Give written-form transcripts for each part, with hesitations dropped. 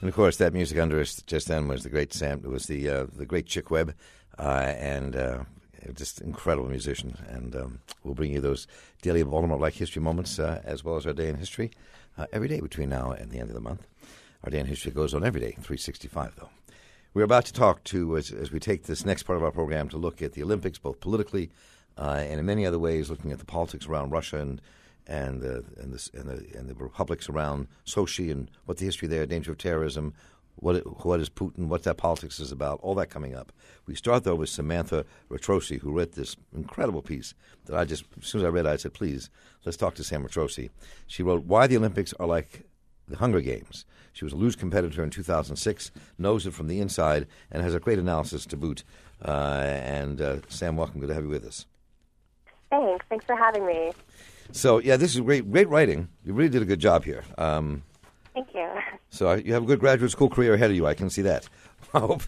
And of course, that music under us just then was the great Sam. It was the great Chick Webb, and just incredible musician. And we'll bring you those daily Baltimore-like history moments, as well as our day in history, every day between now and the end of the month. Our day in history goes on every day, 365 though. We're about to talk to, as we take this next part of our program, to look at the Olympics, both politically and in many other ways, looking at the politics around Russia and the republics around Sochi and what the history there, danger of terrorism, what is Putin, what that politics is about, all that coming up. We start, though, with Samantha Ratrosi, who wrote this incredible piece that as soon as I read it, I said, please, let's talk to Sam Ratrosi. She wrote, Why the Olympics Are Like the Hunger Games. She was a luge competitor in 2006, knows it from the inside, and has a great analysis to boot. Sam, welcome. Good to have you with us. Thanks for having me. So, yeah, this is great writing. You really did a good job here. Thank you. So you have a good graduate school career ahead of you. I can see that. I hope.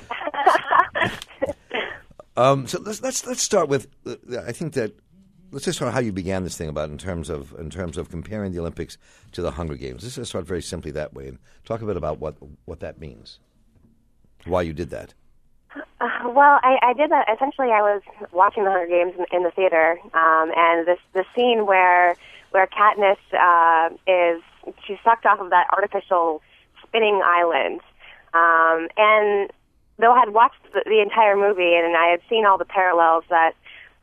So let's start with. I think that let's just start how you began this thing about in terms of comparing the Olympics to the Hunger Games. Let's just start very simply that way and talk a bit about what that means, why you did that. Well, I did that. Essentially, I was watching the Hunger Games in the theater, and the scene where Katniss she's sucked off of that artificial spinning island, and though I had watched the entire movie and I had seen all the parallels that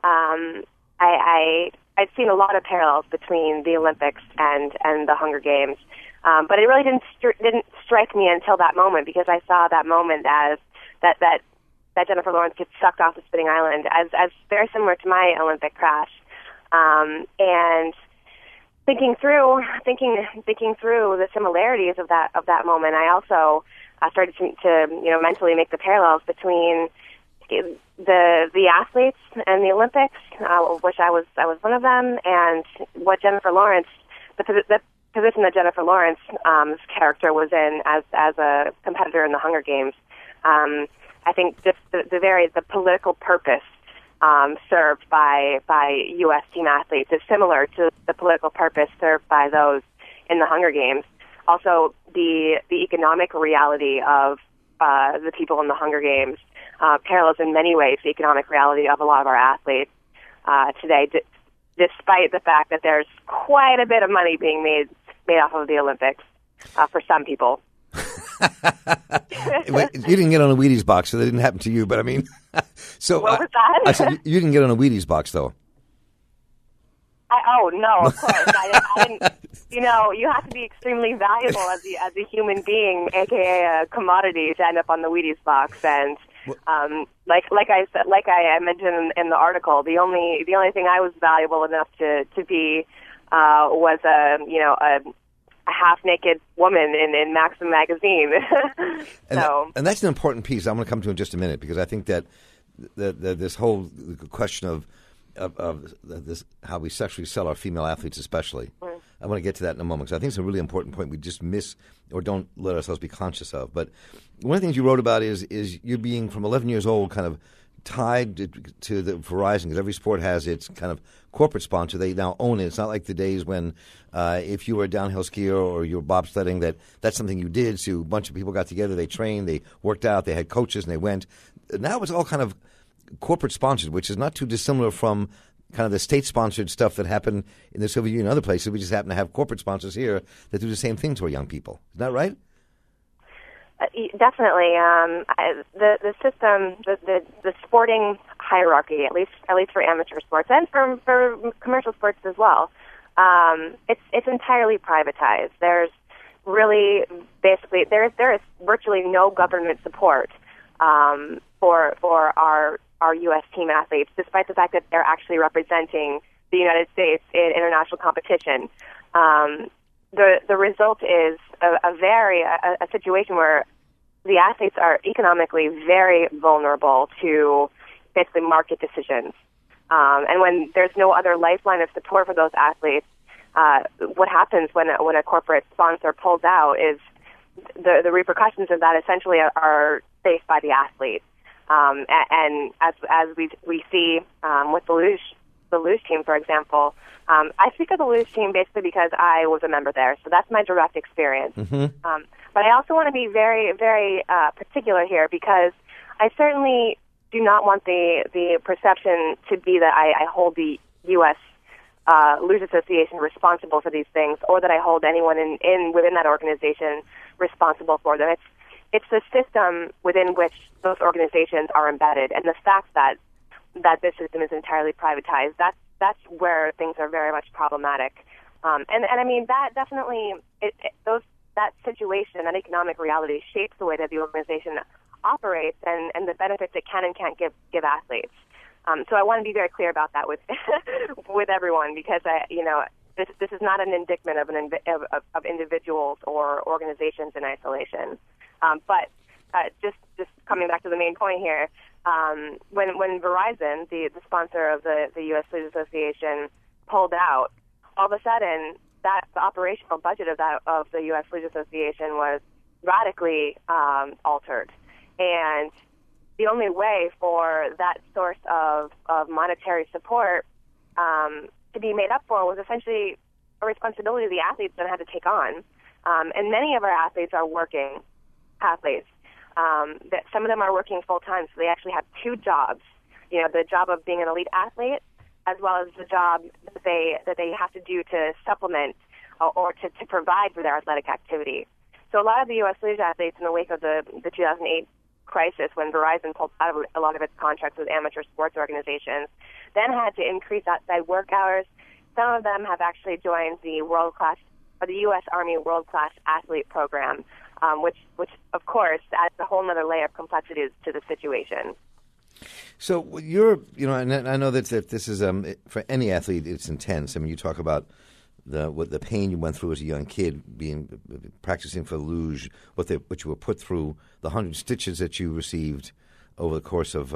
I'd seen a lot of parallels between the Olympics and the Hunger Games, but it really didn't strike me until that moment, because I saw that moment as that Jennifer Lawrence gets sucked off the spinning island as very similar to my Olympic crash, and thinking through the similarities of that moment, I also started to mentally make the parallels between the athletes and the Olympics, which I was one of them, and what Jennifer Lawrence, the position that Jennifer Lawrence's character was in as a competitor in the Hunger Games. I think just the political purpose served by U.S. team athletes is similar to the political purpose served by those in the Hunger Games. Also, the economic reality of the people in the Hunger Games parallels in many ways the economic reality of a lot of our athletes today, despite the fact that there's quite a bit of money being made off of the Olympics for some people. You didn't get on a Wheaties box, so that didn't happen to you. But I mean, so what was that? I said you didn't get on a Wheaties box, though. Oh no, of course I didn't. You have to be extremely valuable as a human being, aka a commodity, to end up on the Wheaties box. And like I mentioned in the article, the only thing I was valuable enough to be was a half-naked woman in Maxim magazine. And that's an important piece I'm going to come to in just a minute, because I think that this whole question of this, how we sexually sell our female athletes especially, I want to get to that in a moment, because I think it's a really important point we just miss or don't let ourselves be conscious of. But one of the things you wrote about is you being from 11 years old kind of tied to the Verizon, because every sport has its kind of corporate sponsor. They now own it. It's not like the days when if you were a downhill skier or you were bobsledding, that's something you did. So a bunch of people got together, they trained, they worked out, they had coaches, and they went. Now it's all kind of corporate sponsored, which is not too dissimilar from kind of the state-sponsored stuff that happened in the Soviet Union and other places. We just happen to have corporate sponsors here that do the same thing to our young people. Isn't that right? Definitely. The system, the sporting hierarchy, at least for amateur sports and for commercial sports as well, it's entirely privatized. There's really basically there is virtually no government support for our U.S. team athletes, despite the fact that they're actually representing the United States in international competition. The result is a situation where the athletes are economically very vulnerable to basically market decisions. And when there's no other lifeline of support for those athletes, what happens when a corporate sponsor pulls out is the repercussions of that essentially are faced by the athletes. And as we see with the luge team, for example, I speak of the luge team basically because I was a member there, so that's my direct experience. Mm-hmm. But I also want to be very, very particular here, because I certainly do not want the perception to be that I hold the U.S. Luge Association responsible for these things, or that I hold anyone within that organization responsible for them. It's the system within which those organizations are embedded, and the fact that this system is entirely privatized. That's where things are very much problematic. And I mean, that definitely that situation, that economic reality, shapes the way that the organization operates and the benefits it can and can't give athletes. So I want to be very clear about that with with everyone, because this is not an indictment of individuals or organizations in isolation. But just coming back to the main point here, when Verizon, the sponsor of the U.S. Luge Association, pulled out, all of a sudden the operational budget of the U.S. Luge Association was radically altered, and the only way for that source of monetary support to be made up for was essentially a responsibility the athletes then had to take on. And many of our athletes are working athletes. That some of them are working full time, so they actually have two jobs. The job of being an elite athlete, as well as the job that they have to do to supplement or to provide for their athletic activity. So a lot of the U.S. Luge athletes, in the wake of the 2008 crisis, when Verizon pulled out of a lot of its contracts with amateur sports organizations, then had to increase outside work hours. Some of them have actually joined the U.S. Army World Class Athlete Program, which of course adds a whole other layer of complexity to the situation. So and I know that this is for any athlete, it's intense. I mean, you talk about the pain you went through as a young kid, practicing for luge, what you were put through, the 100 stitches that you received over the course of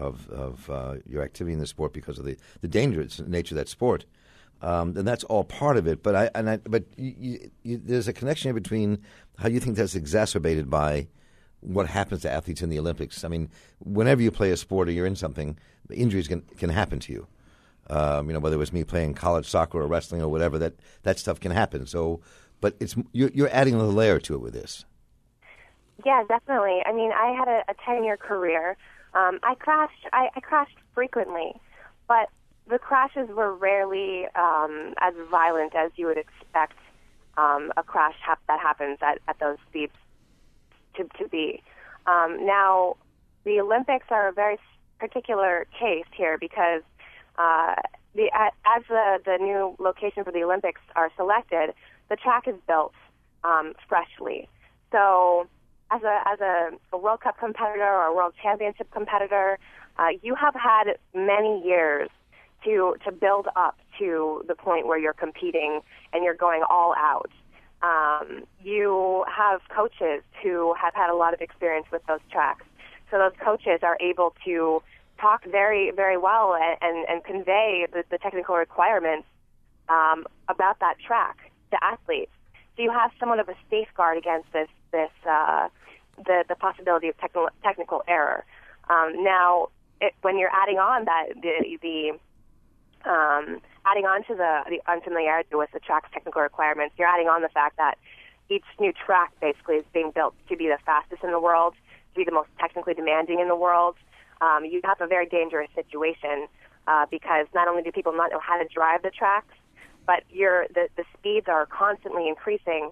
your activity in the sport because of the dangerous nature of that sport. And that's all part of it. But there's a connection here between how you think that's exacerbated by what happens to athletes in the Olympics. I mean, whenever you play a sport or you're in something, injuries can happen to you. Whether it was me playing college soccer or wrestling or whatever, that stuff can happen. So, but you're adding another layer to it with this. Yeah, definitely. I mean, I had a 10-year career. I crashed frequently, but the crashes were rarely as violent as you would expect a crash that happens at those speeds to be. Now, the Olympics are a very particular case here, because as the new location for the Olympics are selected, the track is built freshly. So as a World Cup competitor or a World Championship competitor, you have had many years to build up to the point where you're competing and you're going all out. You have coaches who have had a lot of experience with those tracks. So those coaches are able to talk very, very well and convey the technical requirements about that track to athletes. So you have somewhat of a safeguard against the possibility of technical error. Now, when you're adding on adding on to the unfamiliarity with the track's technical requirements, you're adding on the fact that each new track basically is being built to be the fastest in the world, to be the most technically demanding in the world. You have a very dangerous situation because not only do people not know how to drive the tracks, but the speeds are constantly increasing,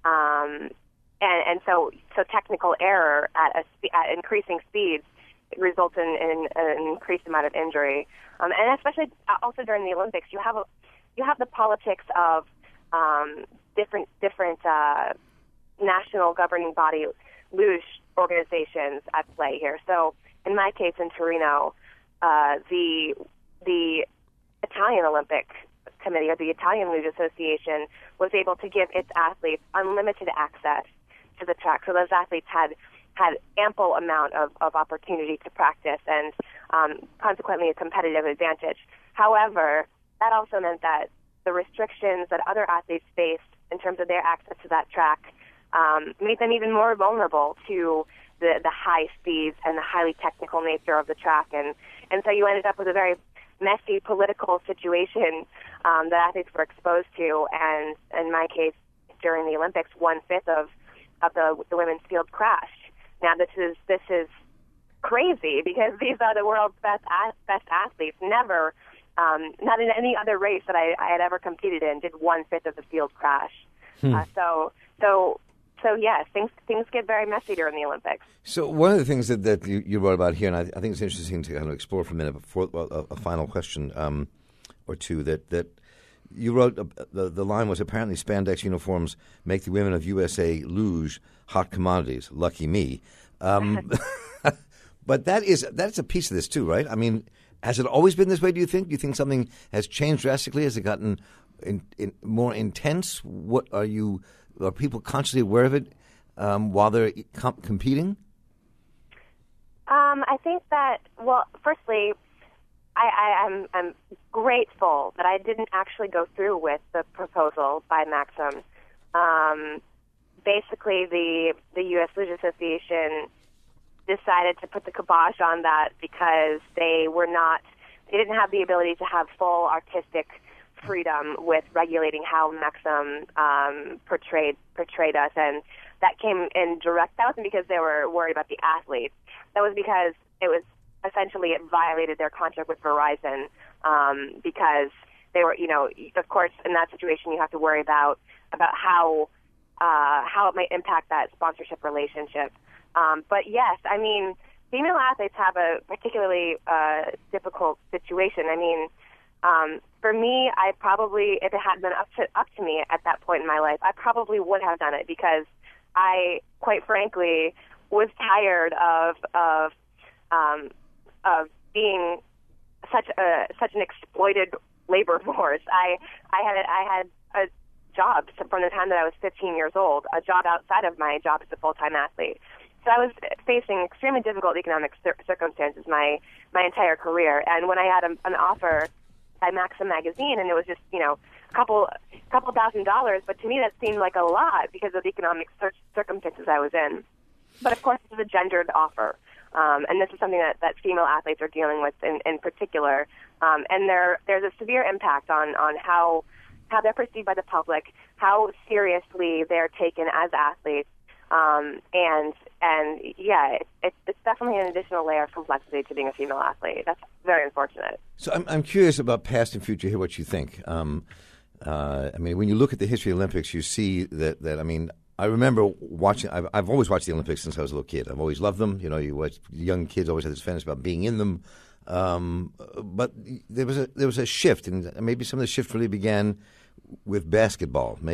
and so technical error at increasing speeds results in an increased amount of injury, and especially also during the Olympics, you have the politics of different national governing body luge organizations at play here. So in my case in Torino, the Italian Olympic Committee, or the Italian Luge Association, was able to give its athletes unlimited access to the track. So those athletes had ample amount of opportunity to practice and consequently a competitive advantage. However, that also meant that the restrictions that other athletes faced in terms of their access to that track made them even more vulnerable to the high speeds and the highly technical nature of the track. And so you ended up with a very messy political situation that athletes were exposed to. And in my case, during the Olympics, 1/5 the women's field crashed. Now this is crazy because these are the world's best athletes. Never, not in any other race that I had ever competed in, did 1/5 of the field crash. So yes, things get very messy during the Olympics. So one of the things that you wrote about here, and I think it's interesting to kind of explore for a minute before a final question or two, that you wrote the line was apparently spandex uniforms make the women of USA luge hot commodities. Lucky me. But that's a piece of this too, right? I mean, has it always been this way, do you think? Do you think something has changed drastically? Has it gotten more intense? Are people consciously aware of it while they're competing? I think that, well, firstly, I'm grateful that I didn't actually go through with the proposal by Maxim. Basically, the U.S. Luge Association decided to put the kibosh on that because they didn't have the ability to have full artistic freedom with regulating how Maxim portrayed us, and that came in direct. That wasn't because they were worried about the athletes. That was because it violated their contract with Verizon because they were, of course, in that situation you have to worry about how it might impact that sponsorship relationship. But yes, I mean, female athletes have a particularly difficult situation. I mean, for me, I probably, if it had been up to me at that point in my life, I probably would have done it because I, quite frankly, was tired of being such an exploited labor force. I had a job from the time that I was 15 years old, a job outside of my job as a full-time athlete. So I was facing extremely difficult economic circumstances my entire career. And when I had an offer by Maxim magazine, and it was just a couple $1,000, but to me that seemed like a lot because of the economic circumstances I was in. But of course, this is a gendered offer, and this is something that female athletes are dealing with in particular. And there's a severe impact on how they're perceived by the public, how seriously they're taken as athletes. And yeah, it's definitely an additional layer of complexity to being a female athlete. That's very unfortunate. So I'm curious about past and future here, what you think. I mean, when you look at the history of the Olympics, you see that I mean, I remember watching, I've always watched the Olympics since I was a little kid. I've always loved them. You watch young kids always have this fantasy about being in them. But there was a shift, and maybe some of the shift really began with basketball.